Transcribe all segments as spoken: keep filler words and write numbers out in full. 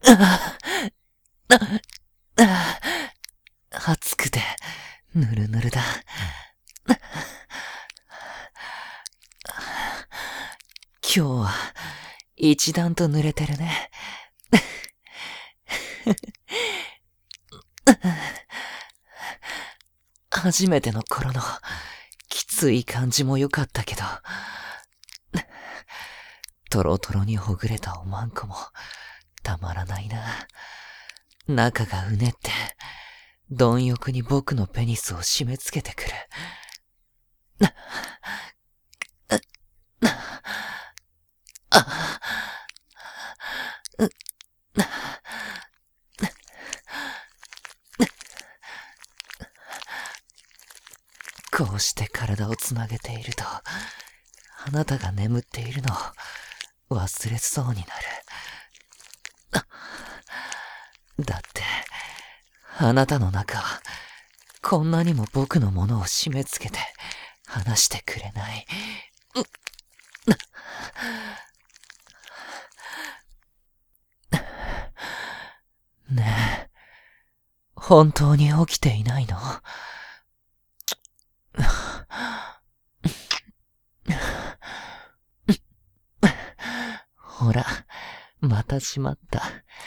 暑くて、ぬるぬるだ。今日は、一段と濡れてるね。初めての頃の、きつい感じも良かったけど、トロトロにほぐれたおまんこも、たまらないな。中がうねって、貪欲に僕のペニスを締め付けてくる。こうして体をつなげていると、あなたが眠っているのを忘れそうになる。だって、あなたの中は、こんなにも僕のものを締め付けて、離してくれない。ねえ、本当に起きていないの？ほら、またしまった。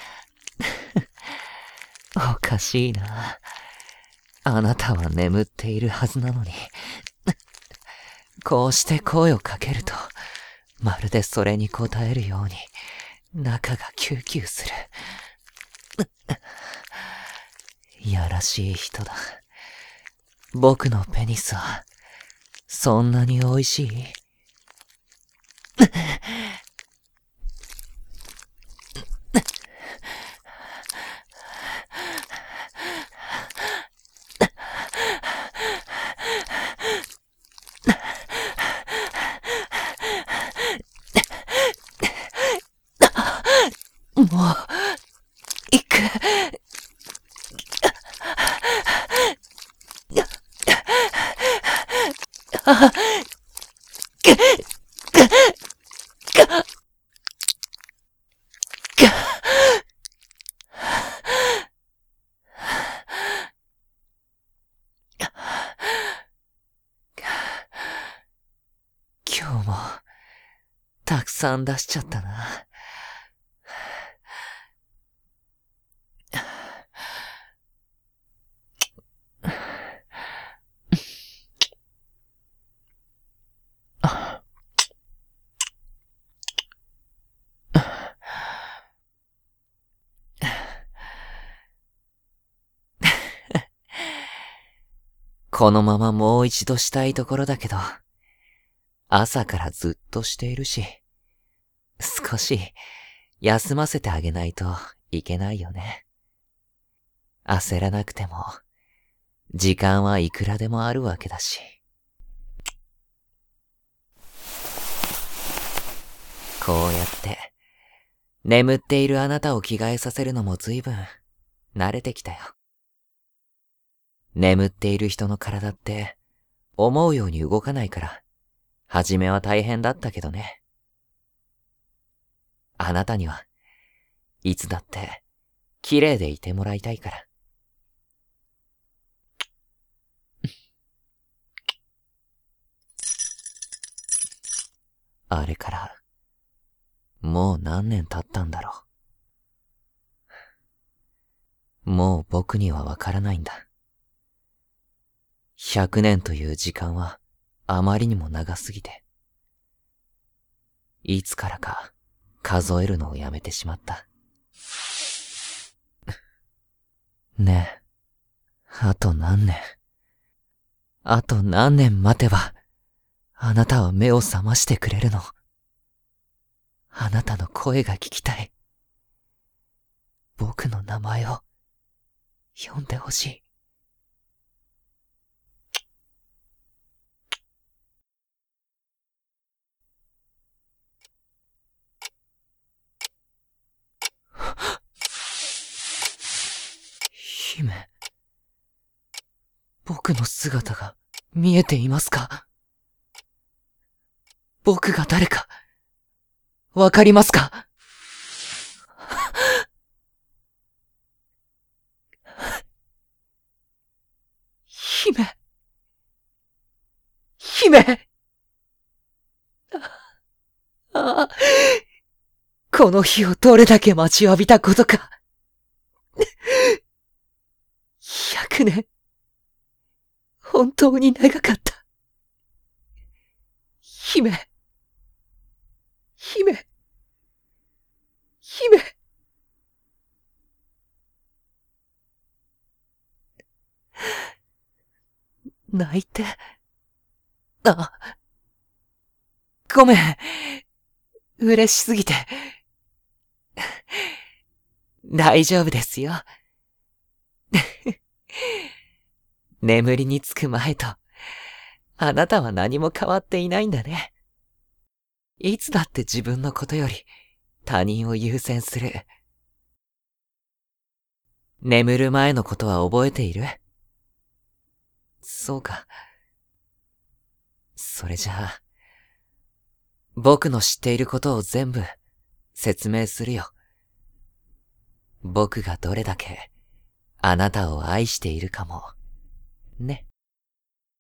おかしいな。あなたは眠っているはずなのに。こうして声をかけると、まるでそれに応えるように、中がキューキューする。いやらしい人だ。僕のペニスは、そんなに美味しい？もう、行く。今日も、たくさん出しちゃったな。このままもう一度したいところだけど、朝からずっとしているし、少し休ませてあげないといけないよね。焦らなくても、時間はいくらでもあるわけだし。こうやって、眠っているあなたを着替えさせるのも随分慣れてきたよ。眠っている人の体って思うように動かないから、初めは大変だったけどね。あなたにはいつだって綺麗でいてもらいたいから。あれから、もう何年経ったんだろう。もう僕にはわからないんだ。百年という時間はあまりにも長すぎて、いつからか数えるのをやめてしまった。ねえ、あと何年、あと何年待てば、あなたは目を覚ましてくれるの。あなたの声が聞きたい。僕の名前を呼んでほしい。姫、僕の姿が見えていますか？僕が誰か、わかりますか？ 姫。ああ、この日をどれだけ待ちわびたことか。百年。本当に長かった。姫。姫。姫。泣いて。あ、ごめん。嬉しすぎて。大丈夫ですよ。眠りにつく前と、あなたは何も変わっていないんだね。いつだって自分のことより他人を優先する。眠る前のことは覚えている？そうか。それじゃあ、僕の知っていることを全部説明するよ。僕がどれだけあなたを愛しているかも、ね。